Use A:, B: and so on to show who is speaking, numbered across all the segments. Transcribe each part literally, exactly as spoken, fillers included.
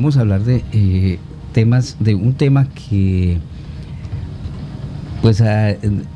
A: vamos a hablar de eh, temas, de un tema que pues a,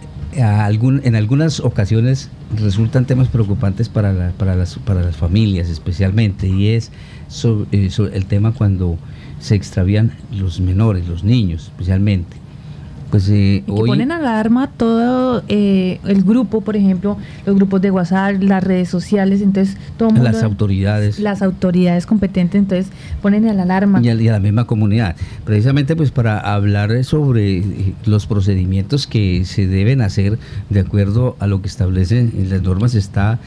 A: a algún, en algunas ocasiones resultan temas preocupantes para, la, para, las, para las familias especialmente, y es sobre, eh, sobre el tema cuando se extravían los menores, los niños especialmente. Pues, eh,
B: y que
A: hoy,
B: ponen alarma todo eh, el grupo, por ejemplo, los grupos de WhatsApp, las redes sociales, entonces todo mundo,
A: las autoridades
B: las autoridades competentes, entonces ponen la alarma.
A: y a, y a la misma comunidad, precisamente pues para hablar sobre los procedimientos que se deben hacer de acuerdo a lo que establecen en las normas. Está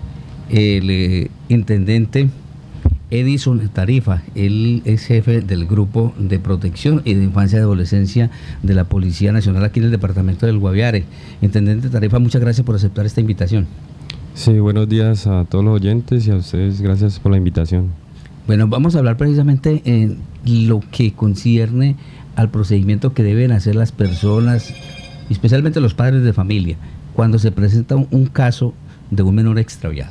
A: el eh, intendente Edison Tarifa. Él es jefe del Grupo de Protección y de Infancia y Adolescencia de la Policía Nacional aquí en el departamento del Guaviare. Intendente Tarifa, muchas gracias por aceptar esta invitación.
C: Sí, buenos días a todos los oyentes y a ustedes, gracias por la invitación.
A: Bueno, vamos a hablar precisamente en lo que concierne al procedimiento que deben hacer las personas, especialmente los padres de familia, cuando se presenta un, un caso de un menor extraviado.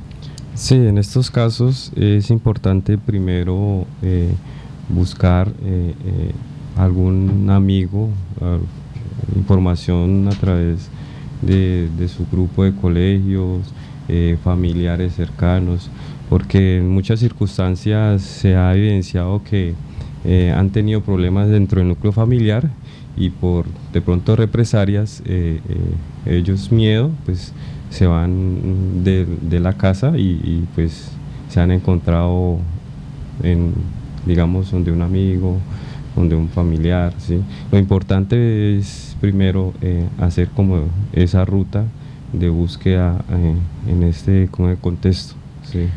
C: Sí, en estos casos es importante primero eh, buscar eh, eh, algún amigo, uh, información a través de, de su grupo de colegios, eh, familiares cercanos, porque en muchas circunstancias se ha evidenciado que eh, han tenido problemas dentro del núcleo familiar y por de pronto represalias, eh, eh, ellos miedo, pues se van de, de la casa y, y pues se han encontrado en, digamos, donde un amigo, donde un familiar, ¿sí? Lo importante es primero eh, hacer como esa ruta de búsqueda eh, en este como el contexto, ¿sí?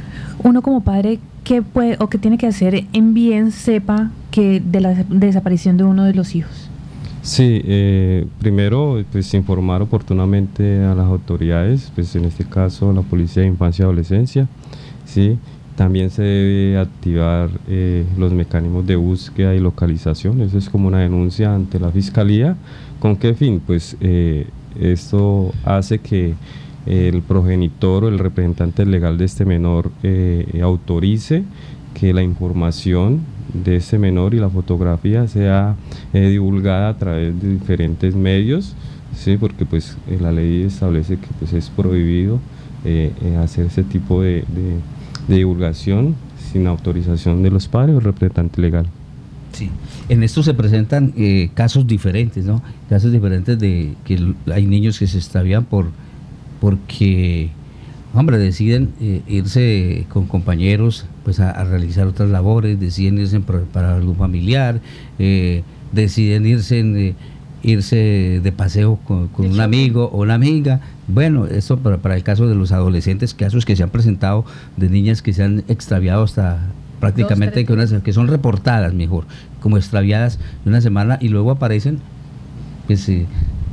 B: Uno como padre, ¿qué puede o qué tiene que hacer en bien sepa que de la desaparición de uno de los hijos?
C: Sí, eh, primero pues informar oportunamente a las autoridades, pues en este caso la Policía de Infancia y Adolescencia, ¿sí? También se debe activar eh, los mecanismos de búsqueda y localización. Eso es como una denuncia ante la Fiscalía. ¿Con qué fin? Pues eh, esto hace que el progenitor o el representante legal de este menor eh, autorice que la información de ese menor y la fotografía sea eh, divulgada a través de diferentes medios, ¿sí? Porque pues eh, la ley establece que pues, es prohibido eh, eh, hacer ese tipo de, de, de divulgación sin autorización de los padres o representante legal.
A: Sí, en esto se presentan eh, casos diferentes, ¿no? Casos diferentes de que hay niños que se extravían por porque hombre, deciden eh, irse con compañeros pues a, a realizar otras labores, deciden irse para, para algún familiar, eh, deciden irse, en, eh, irse de paseo con, con un amigo o una amiga. Bueno, eso para, para el caso de los adolescentes, casos que se han presentado de niñas que se han extraviado hasta prácticamente Dos, que, unas, que son reportadas mejor, como extraviadas de una semana y luego aparecen pues eh,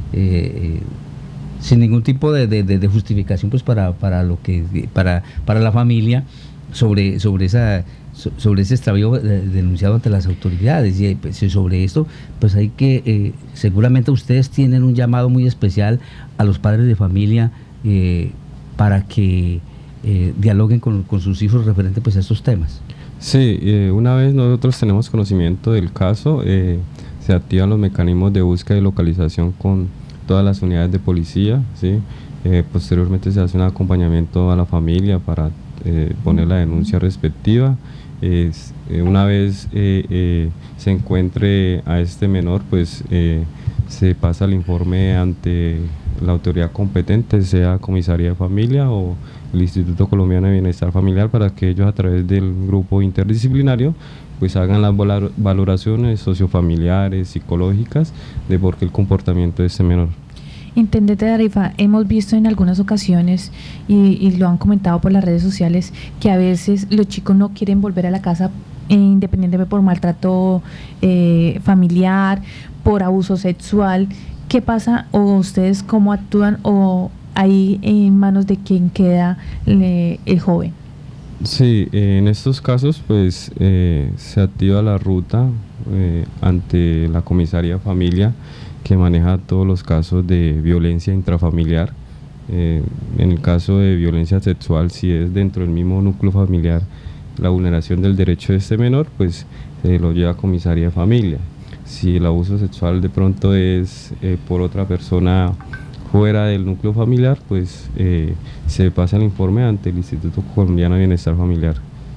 A: eh, sin ningún tipo de, de, de justificación pues para, para lo que para, para la familia sobre, sobre esa sobre ese extravío denunciado ante las autoridades. Y pues, sobre esto pues hay que eh, seguramente ustedes tienen un llamado muy especial a los padres de familia eh, para que eh, dialoguen con, con sus hijos referente pues a estos temas.
C: Sí, eh, una vez nosotros tenemos conocimiento del caso, eh, se activan los mecanismos de búsqueda y localización con todas las unidades de policía, ¿sí? Eh, posteriormente se hace un acompañamiento a la familia para eh, poner la denuncia respectiva. Eh, eh, una vez eh, eh, se encuentre a este menor, pues eh, se pasa el informe ante la autoridad competente, sea Comisaría de Familia o el Instituto Colombiano de Bienestar Familiar, para que ellos a través del grupo interdisciplinario pues hagan las valoraciones sociofamiliares, psicológicas de por qué el comportamiento de este menor.
B: Intendente Tarifa, hemos visto en algunas ocasiones y, y lo han comentado por las redes sociales que a veces los chicos no quieren volver a la casa eh, independientemente por maltrato eh, familiar, por abuso sexual. ¿Qué pasa o ustedes cómo actúan o ahí en manos de quién queda le, el joven?
C: Sí, eh, en estos casos pues eh, se activa la ruta eh, ante la Comisaría de Familia, que maneja todos los casos de violencia intrafamiliar. Eh, en el caso de violencia sexual, si es dentro del mismo núcleo familiar, la vulneración del derecho de este menor, pues se lo lleva a comisaría de familia. Si el abuso sexual de pronto es eh, por otra persona fuera del núcleo familiar, pues eh, se pasa el informe ante el Instituto Colombiano de Bienestar Familiar.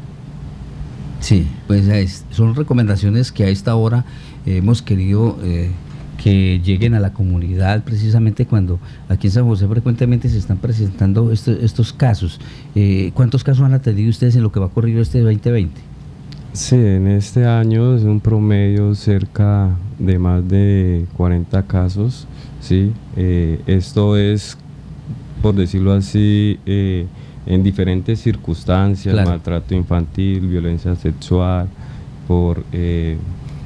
A: Sí, pues es, son recomendaciones que a esta hora eh, hemos querido eh, que lleguen a la comunidad, precisamente cuando aquí en San José frecuentemente se están presentando estos, estos casos. Eh, ¿Cuántos casos han atendido ustedes en lo que va corrido este veinte veinte?
C: Sí, en este año es un promedio cerca de más de cuarenta casos, ¿sí? Eh, esto es, por decirlo así, eh, en diferentes circunstancias, claro. Maltrato infantil, violencia sexual, por, eh,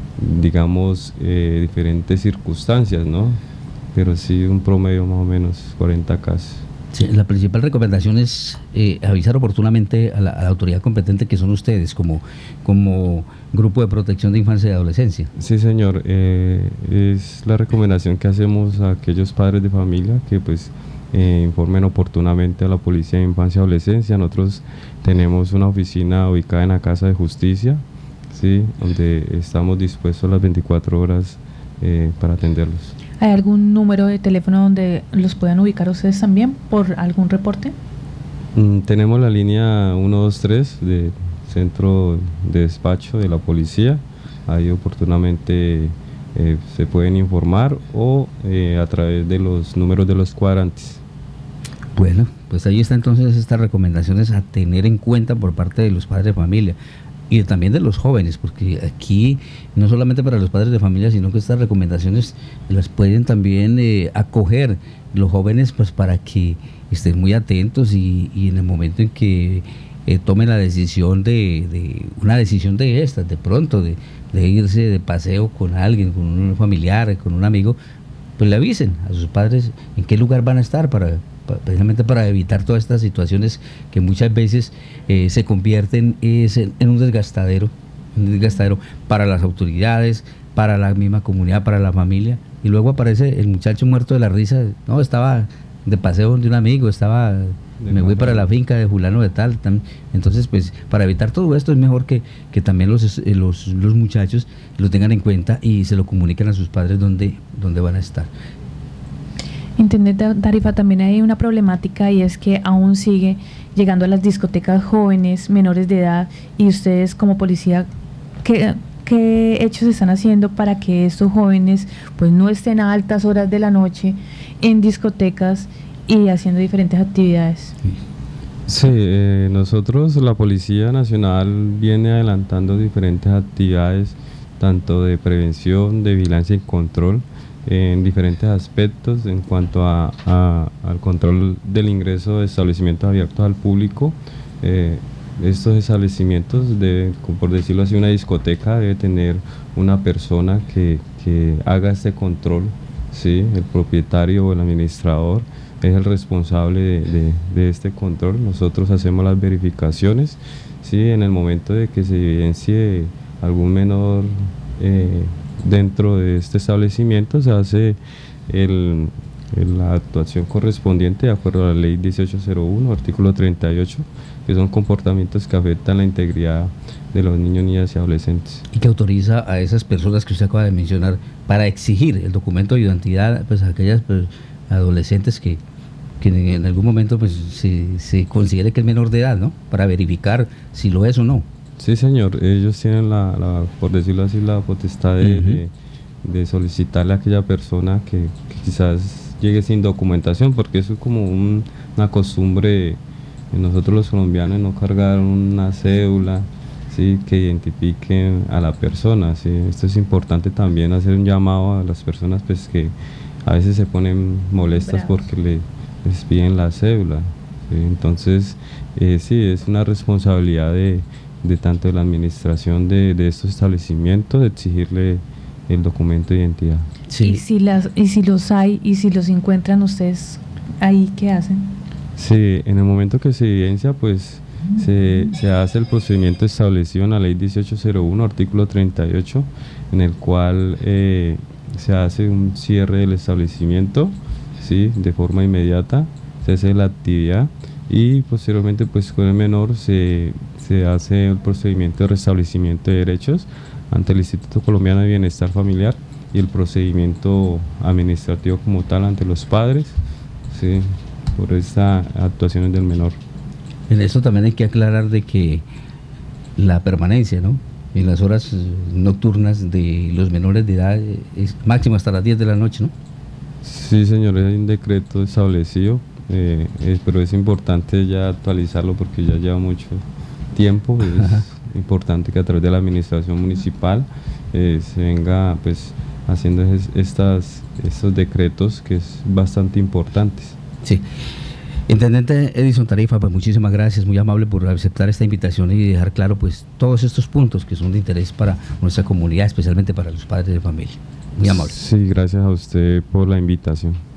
C: digamos, eh, diferentes circunstancias, ¿no? Pero sí un promedio más o menos cuarenta casos.
A: Sí, la principal recomendación es eh, avisar oportunamente a la, a la autoridad competente, que son ustedes como, como Grupo de Protección de Infancia y Adolescencia.
C: Sí, señor, eh, es la recomendación que hacemos a aquellos padres de familia que pues eh, informen oportunamente a la Policía de Infancia y Adolescencia. Nosotros tenemos una oficina ubicada en la Casa de Justicia, sí, donde estamos dispuestos las veinticuatro horas eh, para atenderlos.
B: ¿Hay algún número de teléfono donde los puedan ubicar ustedes también por algún reporte?
C: Mm, tenemos la línea ciento veintitrés de centro de despacho de la policía. Ahí oportunamente eh, se pueden informar o eh, a través de los números de los cuadrantes.
A: Bueno, pues ahí está entonces estas recomendaciones a tener en cuenta por parte de los padres de familia y también de los jóvenes, porque aquí no solamente para los padres de familia, sino que estas recomendaciones las pueden también eh, acoger los jóvenes, pues para que estén muy atentos y, y en el momento en que eh, tomen la decisión de, de una decisión de estas, de pronto, de, de irse de paseo con alguien, con un familiar, con un amigo, pues le avisen a sus padres en qué lugar van a estar para precisamente para evitar todas estas situaciones que muchas veces eh, se convierten es en, en un desgastadero, un desgastadero para las autoridades, para la misma comunidad, para la familia, y luego aparece el muchacho muerto de la risa. No, estaba de paseo de un amigo, estaba de me voy para la finca de fulano de tal, tam, entonces pues para evitar todo esto es mejor que, que también los, los, los muchachos lo tengan en cuenta y se lo comuniquen a sus padres dónde, dónde van a estar.
B: Intendente Tarifa, también hay una problemática y es que aún sigue llegando a las discotecas jóvenes, menores de edad, y ustedes como policía, ¿qué, qué hechos están haciendo para que estos jóvenes pues no estén a altas horas de la noche en discotecas y haciendo diferentes actividades?
C: Sí, eh, nosotros, la Policía Nacional, viene adelantando diferentes actividades, tanto de prevención, de vigilancia y control, en diferentes aspectos en cuanto a, a, al control del ingreso de establecimientos abiertos al público. Eh, estos establecimientos, deben, por decirlo así, una discoteca debe tener una persona que, que haga este control, ¿sí? El propietario o el administrador es el responsable de, de, de este control. Nosotros hacemos las verificaciones, ¿sí? En el momento de que se evidencie algún menor eh, dentro de este establecimiento, se hace el, el, la actuación correspondiente de acuerdo a la ley dieciocho cero uno, artículo treinta y ocho, que son comportamientos que afectan la integridad de los niños, niñas y adolescentes.
A: Y que autoriza a esas personas que usted acaba de mencionar para exigir el documento de identidad, pues a aquellas pues, adolescentes que, que en algún momento pues se, se considere que es menor de edad, ¿no? Para verificar si lo es o no.
C: Sí, señor, ellos tienen la, la por decirlo así, la potestad de, uh-huh. de, de solicitarle a aquella persona que, que quizás llegue sin documentación, porque eso es como un, una costumbre en nosotros los colombianos, no cargar una cédula, ¿sí? Que identifiquen a la persona, ¿sí? Esto es importante también, hacer un llamado a las personas pues que a veces se ponen molestas Bravos. porque le, les piden la cédula, ¿sí? Entonces eh, sí, es una responsabilidad de de tanto de la administración de, de estos establecimientos, de exigirle el documento de identidad.
B: Sí. Y si las y si los hay y si los encuentran ustedes ahí, ¿qué hacen?
C: Sí, en el momento que se evidencia, pues mm. se, se hace el procedimiento establecido en la ley dieciocho cero uno, artículo treinta y ocho, en el cual eh, se hace un cierre del establecimiento, sí, de forma inmediata, se hace la actividad y posteriormente pues con el menor se, se hace el procedimiento de restablecimiento de derechos ante el Instituto Colombiano de Bienestar Familiar y el procedimiento administrativo como tal ante los padres, ¿sí?, por estas actuaciones del menor.
A: En eso también hay que aclarar de que la permanencia, ¿no?, en las horas nocturnas de los menores de edad es máximo hasta las diez de la noche, ¿no?
C: Sí, señor, hay un decreto establecido, eh, eh, pero es importante ya actualizarlo porque ya lleva mucho tiempo. Es Ajá. importante que a través de la administración municipal eh, se venga pues haciendo es, estas, estos decretos, que es bastante importantes.
A: Sí. Intendente Edison Tarifa, pues muchísimas gracias, muy amable por aceptar esta invitación y dejar claro pues todos estos puntos que son de interés para nuestra comunidad, especialmente para los padres de familia. Muy amable.
C: Sí, gracias a usted por la invitación.